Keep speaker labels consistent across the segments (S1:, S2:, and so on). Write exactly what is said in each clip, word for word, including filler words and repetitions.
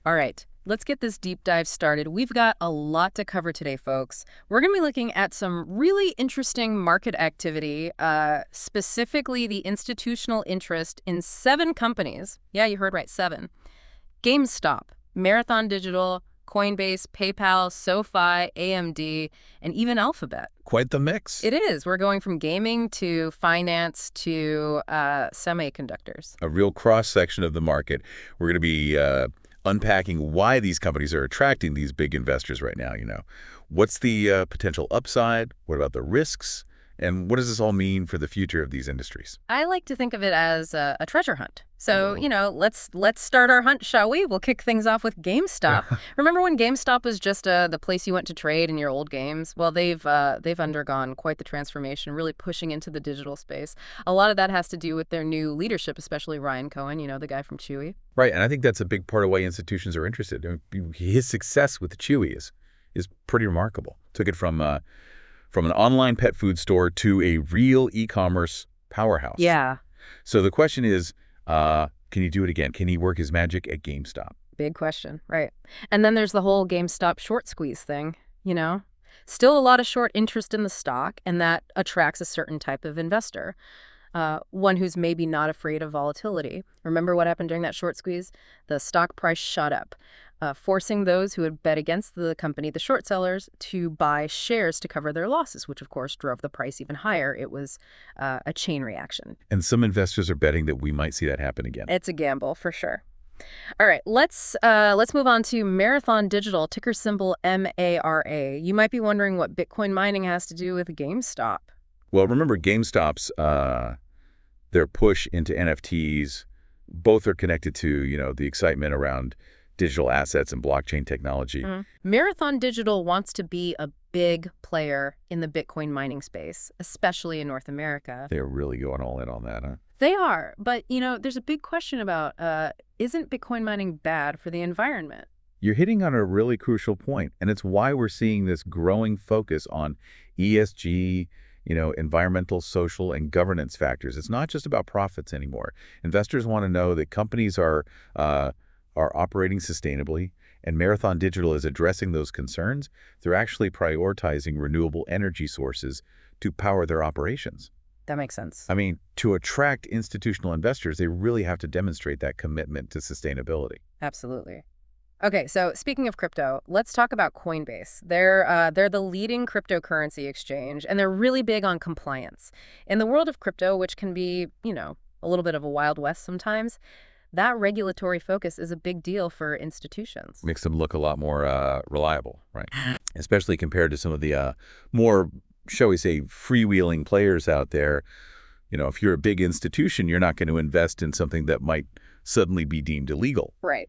S1: All right, let's get this deep dive started. We've got a lot to cover today, folks. We're going to be looking at some really interesting market activity, uh, specifically the institutional interest in seven companies. Yeah, you heard right, seven. GameStop, Marathon Digital, Coinbase, PayPal, SoFi, A M D, and even Alphabet.
S2: Quite the mix.
S1: It is. We're going from gaming to finance to uh, semiconductors.
S2: A real cross-section of the market. We're going to be uh, unpacking why these companies are attracting these big investors right now, you know. What's the uh, potential upside? What about the risks? And what does this all mean for the future of these industries?
S1: I like to think of it as a, a treasure hunt. So, you know, let's let's start our hunt, shall we? We'll kick things off with GameStop. Remember when GameStop was just uh, the place you went to trade in your old games? Well, they've uh, they've undergone quite the transformation, really pushing into the digital space. A lot of that has to do with their new leadership, especially Ryan Cohen, you know, the guy from Chewy.
S2: Right, and I think that's a big part of why institutions are interested. I mean, his success with Chewy is, is pretty remarkable. Took it from... Uh, From an online pet food store to a real e-commerce powerhouse.
S1: Yeah.
S2: So the question is, uh, can he do it again? Can he work his magic at GameStop?
S1: Big question, right. And then there's the whole GameStop short squeeze thing, you know? Still a lot of short interest in the stock, and that attracts a certain type of investor. Uh, one who's maybe not afraid of volatility. Remember what happened during that short squeeze? The stock price shot up, uh, forcing those who had bet against the company, the short sellers, to buy shares to cover their losses, which of course drove the price even higher. It was uh, a chain reaction.
S2: And some investors are betting that we might see that happen again.
S1: It's a gamble for sure. All right, let's uh, let's move on to Marathon Digital, ticker symbol M A R A. You might be wondering what Bitcoin mining has to do with GameStop.
S2: Well, remember GameStop's uh, their push into N F Ts. Both are connected to, you know, the excitement around digital assets and blockchain technology.
S1: Mm. Marathon Digital wants to be a big player in the Bitcoin mining space, especially in North America.
S2: They're really going all in on that, huh?
S1: They are, but you know, there's a big question about uh, isn't Bitcoin mining bad for the environment?
S2: You're hitting on a really crucial point, and it's why we're seeing this growing focus on E S G, you know, environmental, social, and governance factors. It's not just about profits anymore. Investors want to know that companies are uh, are operating sustainably, and Marathon Digital is addressing those concerns. They're actually prioritizing renewable energy sources to power their operations.
S1: That makes sense.
S2: I mean, to attract institutional investors, they really have to demonstrate that commitment to sustainability.
S1: Absolutely. Okay, so speaking of crypto, let's talk about Coinbase. They're uh, they're the leading cryptocurrency exchange, and they're really big on compliance. In the world of crypto, which can be, you know, a little bit of a Wild West sometimes, that regulatory focus is a big deal for institutions.
S2: Makes them look a lot more uh, reliable, right? Especially compared to some of the uh, more, shall we say, freewheeling players out there. You know, if you're a big institution, you're not going to invest in something that might suddenly be deemed illegal.
S1: Right.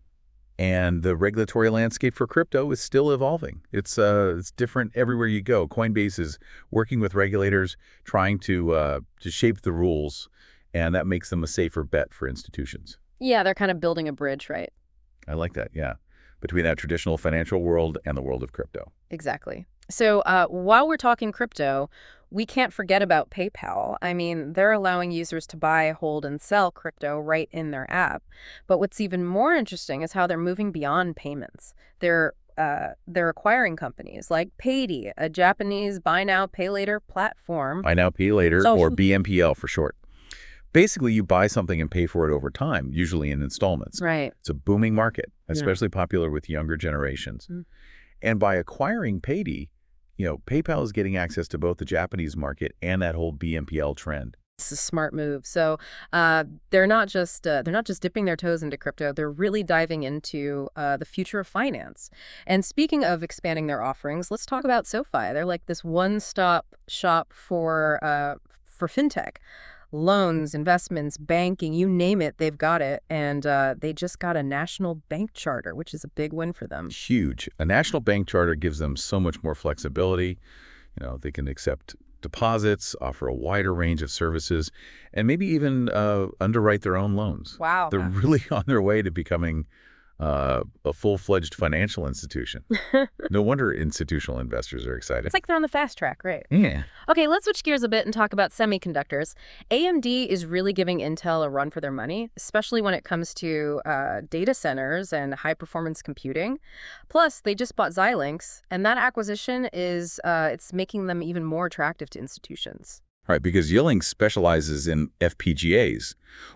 S2: And the regulatory landscape for crypto is still evolving. It's uh, it's different everywhere you go. Coinbase is working with regulators, trying to uh, to shape the rules, and that makes them a safer bet for institutions.
S1: Yeah, they're kind of building a bridge, right?
S2: I like that, yeah, between that traditional financial world and the world of crypto.
S1: Exactly. So uh, while we're talking crypto, we can't forget about PayPal. I mean, they're allowing users to buy, hold, and sell crypto right in their app. But what's even more interesting is how they're moving beyond payments. They're uh, they're acquiring companies like Paydi, a Japanese buy now, pay later platform.
S2: Buy now, pay later,
S1: So-
S2: or B M P L for short. Basically, you buy something and pay for it over time, usually in installments.
S1: Right.
S2: It's a booming market,
S1: Yeah.
S2: especially popular with younger generations.
S1: Mm.
S2: And by acquiring Paydi, you know, PayPal is getting access to both the Japanese market and that whole B M P L trend.
S1: It's a smart move. So uh, they're not just uh, they're not just dipping their toes into crypto. They're really diving into uh, the future of finance. And speaking of expanding their offerings, let's talk about SoFi. They're like this one-stop shop for uh, for fintech. Loans, investments, banking, you name it, they've got it. And uh, they just got a national bank charter, which is a big win for them.
S2: Huge. A national bank charter gives them so much more flexibility. You know, they can accept deposits, offer a wider range of services, and maybe even uh, underwrite their own loans.
S1: Wow.
S2: They're really on their way to becoming uh, a full-fledged financial institution. No wonder institutional investors are excited.
S1: It's like they're on the fast track, right?
S2: Yeah.
S1: Okay, let's switch gears a bit and talk about semiconductors. A M D is really giving Intel a run for their money, especially when it comes to uh, data centers and high-performance computing. Plus, they just bought Xilinx, and that acquisition is uh, it's making them even more attractive to institutions.
S2: Right, because Xilinx specializes in F P G As,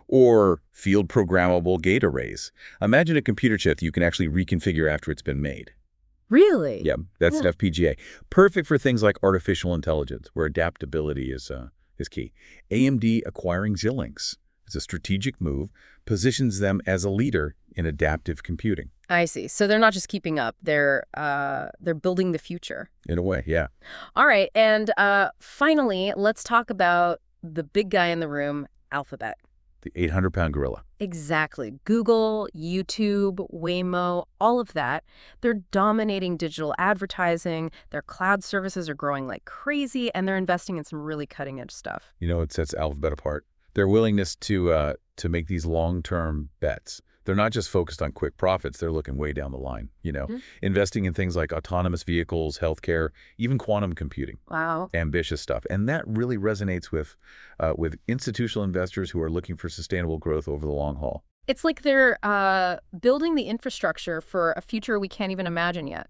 S2: or field programmable gate arrays. Imagine a computer chip that you can actually reconfigure after it's been made.
S1: Really?
S2: Yeah, that's an F P G A. Perfect for things like artificial intelligence, where adaptability is uh, is key. A M D acquiring Xilinx is a strategic move, positions them as a leader in adaptive computing.
S1: I see. So they're not just keeping up; they're uh, they're building the future.
S2: In a way, yeah.
S1: All right, and uh, finally, let's talk about the big guy in the room, Alphabet.
S2: The eight hundred pound gorilla.
S1: Exactly. Google, YouTube, Waymo, all of that. They're dominating digital advertising. Their cloud services are growing like crazy, and they're investing in some really cutting-edge stuff.
S2: You know what sets Alphabet apart? Their willingness to uh, to make these long-term bets. They're not just focused on quick profits. They're looking way down the line, you know,
S1: Mm-hmm.
S2: investing in things like autonomous vehicles, healthcare, even quantum computing.
S1: Wow.
S2: Ambitious stuff. And that really resonates with uh, with institutional investors who are looking for sustainable growth over the long haul.
S1: It's like they're uh, building the infrastructure for a future we can't even imagine yet.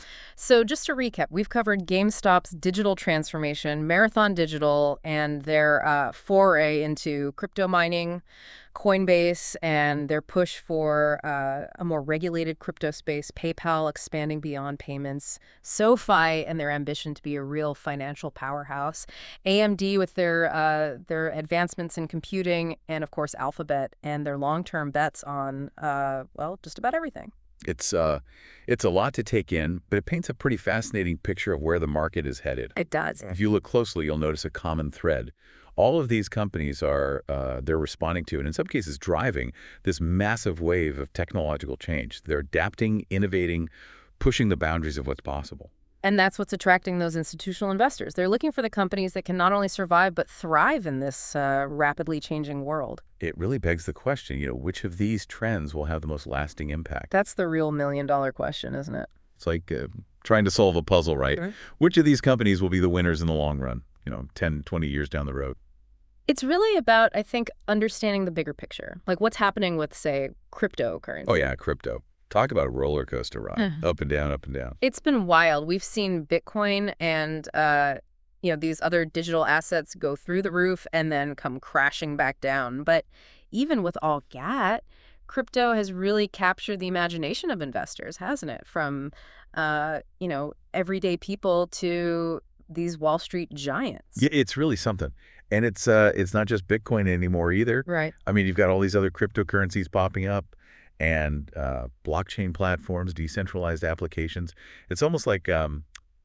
S1: So just to recap, we've covered GameStop's digital transformation, Marathon Digital, and their uh, foray into crypto mining, Coinbase, and their push for uh, a more regulated crypto space, PayPal expanding beyond payments, SoFi and their ambition to be a real financial powerhouse, A M D with their uh, their advancements in computing, and of course Alphabet and their long-term bets on, uh, well, just about everything.
S2: It's uh, it's a lot to take in, but it paints a pretty fascinating picture of where the market is headed.
S1: It does.
S2: If you look closely, you'll notice a common thread. All of these companies are uh, they're responding to, and in some cases driving, this massive wave of technological change. They're adapting, innovating, pushing the boundaries of what's possible.
S1: And that's what's attracting those institutional investors. They're looking for the companies that can not only survive, but thrive in this uh, rapidly changing world.
S2: It really begs the question, you know, which of these trends will have the most lasting impact?
S1: That's the real million dollar question, isn't it?
S2: It's like uh, trying to solve a puzzle, right?
S1: Right.
S2: Which of these companies will be the winners in the long run, you know, ten, twenty years down the road?
S1: It's really about, I think, understanding the bigger picture. Like what's happening with, say, cryptocurrency.
S2: Oh, yeah, crypto. Talk about a roller coaster ride, up and down, up and down.
S1: It's been wild. We've seen Bitcoin and, uh, you know, these other digital assets go through the roof and then come crashing back down. But even with all that, crypto has really captured the imagination of investors, hasn't it? From, uh, you know, everyday people to these Wall Street giants.
S2: Yeah, it's really something. And it's uh, it's not just Bitcoin anymore either.
S1: Right.
S2: I mean, you've got all these other cryptocurrencies popping up and uh, blockchain platforms, decentralized applications. It's almost like um,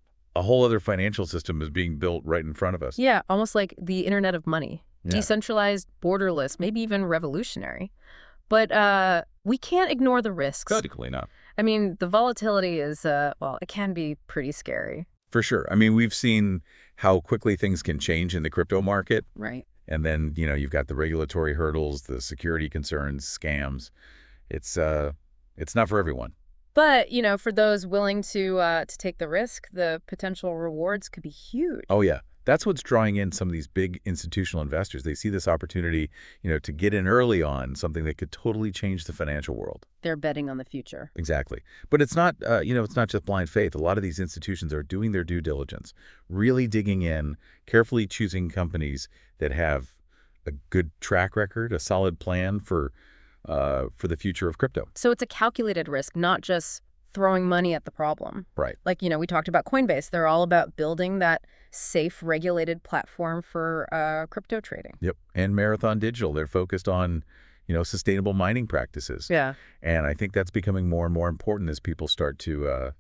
S2: a whole other financial system is being built right in front of us.
S1: Yeah, almost like the Internet of Money.
S2: Yeah.
S1: Decentralized, borderless, maybe even revolutionary. But uh, we can't ignore the risks.
S2: Practically not.
S1: I mean, the volatility is, uh, well, it can be pretty scary.
S2: For sure. I mean, we've seen how quickly things can change in the crypto market.
S1: Right.
S2: And then, you know, you've got the regulatory hurdles, the security concerns, scams. It's uh, it's not for everyone.
S1: But, you know, for those willing to uh, to take the risk, the potential rewards could be huge.
S2: Oh, yeah. That's what's drawing in some of these big institutional investors. They see this opportunity, you know, to get in early on something that could totally change the financial world.
S1: They're betting on the future.
S2: Exactly. But it's not, uh, you know, it's not just blind faith. A lot of these institutions are doing their due diligence, really digging in, carefully choosing companies that have a good track record, a solid plan for uh, for the future of crypto.
S1: So it's a calculated risk, not just throwing money at the problem.
S2: Right.
S1: Like, you know, we talked about Coinbase. They're all about building that safe, regulated platform for uh, crypto trading.
S2: Yep. And Marathon Digital, they're focused on, you know, sustainable mining practices.
S1: Yeah.
S2: And I think that's becoming more and more important as people start to uh,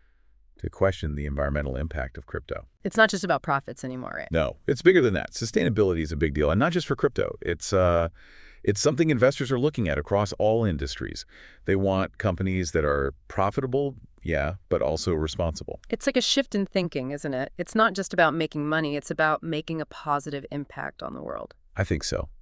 S2: to question the environmental impact of crypto.
S1: It's not just about profits anymore, right?
S2: No, it's bigger than that. Sustainability is a big deal, and not just for crypto. It's uh, it's something investors are looking at across all industries. They want companies that are profitable, yeah, but also responsible.
S1: It's like a shift in thinking, isn't it? It's not just about making money. It's about making a positive impact on the world.
S2: I think so.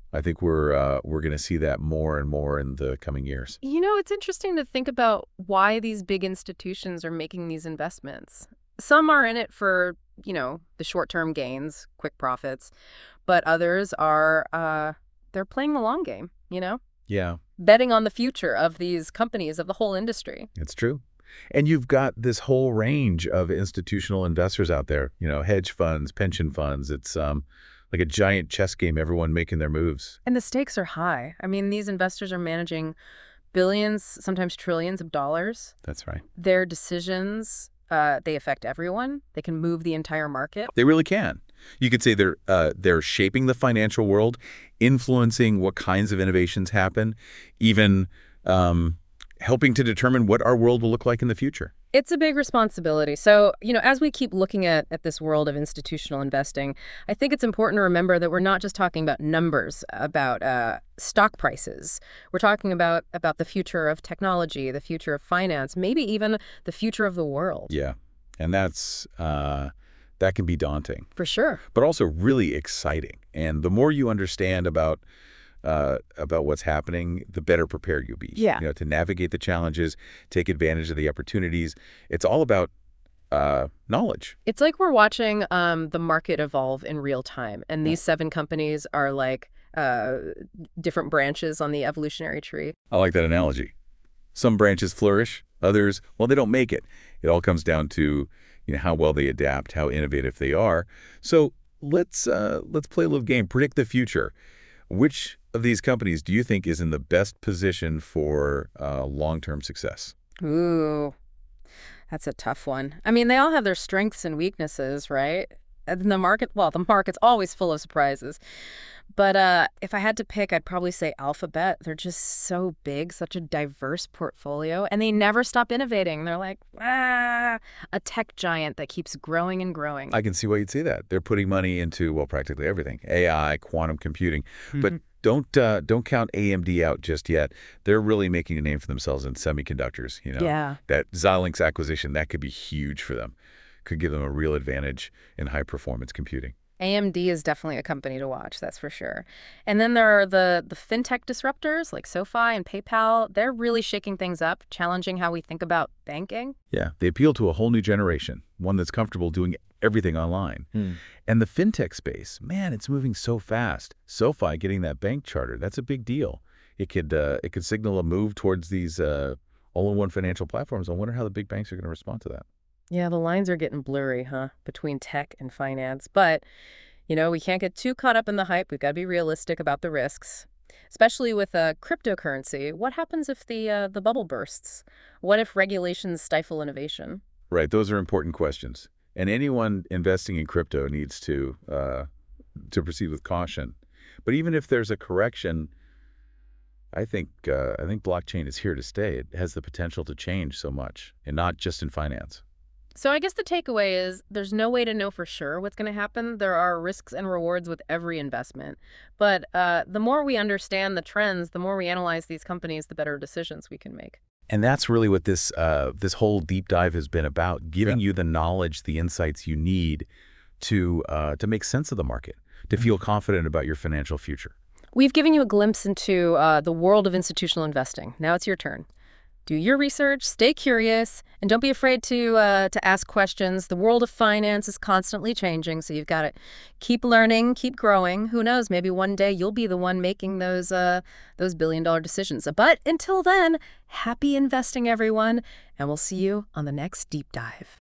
S2: I think we're uh, we're going to see that more and more in the coming years.
S1: You know, it's interesting to think about why these big institutions are making these investments. Some are in it for, you know, the short-term gains, quick profits, but others are, uh, they're playing the long game, you know,
S2: Yeah,
S1: betting on the future of these companies, of the whole industry.
S2: it's true. And you've got this whole range of institutional investors out there, you know, hedge funds, pension funds. It's um, like a giant chess game, everyone making their moves.
S1: And the stakes are high. I mean, these investors are managing billions, sometimes trillions of dollars.
S2: That's right.
S1: Their decisions, uh, they affect everyone. They can move the entire market.
S2: They really can. You could say they're uh, they're shaping the financial world, influencing what kinds of innovations happen, even um, helping to determine what our world will look like in the future.
S1: It's a big responsibility. So, you know, as we keep looking at, at this world of institutional investing, I think it's important to remember that we're not just talking about numbers, about uh, stock prices. We're talking about, about the future of technology, the future of finance, maybe even the future of the world.
S2: Yeah, and that's uh, that can be daunting,
S1: For sure.
S2: but also really exciting. And the more you understand about uh, about what's happening, the better prepared you'll be.
S1: Yeah.
S2: You know, to navigate the challenges, take advantage of the opportunities. It's all about uh, knowledge.
S1: It's like we're watching um, the market evolve in real time. And these seven companies are like uh, different branches on the evolutionary tree.
S2: I like that analogy. Some branches flourish, others, well, they don't make it. It all comes down to, you know, how well they adapt, how innovative they are. So let's uh, let's play a little game. Predict the future. Which of these companies do you think is in the best position for uh, long-term success?
S1: Ooh, that's a tough one. I mean, they all have their strengths and weaknesses, right? And the market, well, the market's always full of surprises. But uh, if I had to pick, I'd probably say Alphabet. They're just so big, such a diverse portfolio, and they never stop innovating. They're like, ah, a tech giant that keeps growing and growing.
S2: I can see why you'd say that. They're putting money into, well, practically everything. A I, quantum computing. But don't uh, don't count A M D out just yet. They're really making a name for themselves in semiconductors. You know,
S1: Yeah.
S2: that Xilinx acquisition, that could be huge for them. Could give them a real advantage in high-performance computing.
S1: A M D is definitely a company to watch, that's for sure. And then there are the the fintech disruptors like SoFi and PayPal. They're really shaking things up, challenging how we think about banking.
S2: Yeah, they appeal to a whole new generation, one that's comfortable doing everything online.
S1: Hmm.
S2: And the fintech space, man, it's moving so fast. SoFi getting that bank charter, that's a big deal. It could uh, it could signal a move towards these uh, all-in-one financial platforms. I wonder how the big banks are going to respond to that.
S1: Yeah, the lines are getting blurry, huh, between tech and finance. But, you know, we can't get too caught up in the hype. We've got to be realistic about the risks, especially with uh, cryptocurrency. What happens if the uh, the bubble bursts? What if regulations stifle innovation?
S2: Right, those are important questions. And anyone investing in crypto needs to uh, to proceed with caution. But even if there's a correction, I think uh, I think blockchain is here to stay. It has the potential to change so much, and not just in finance.
S1: So I guess the takeaway is there's no way to know for sure what's going to happen. There are risks and rewards with every investment. But uh, the more we understand the trends, the more we analyze these companies, the better decisions we can make.
S2: And that's really what this uh, this whole deep dive has been about, giving you the knowledge, the insights you need to uh, to make sense of the market, to feel confident about your financial future.
S1: We've given you a glimpse into uh, the world of institutional investing. Now it's your turn. Do your research, stay curious, and don't be afraid to uh, to ask questions. The world of finance is constantly changing, so you've got to keep learning, keep growing. Who knows? Maybe one day you'll be the one making those uh, those billion dollar decisions. But until then, happy investing, everyone, and we'll see you on the next deep dive.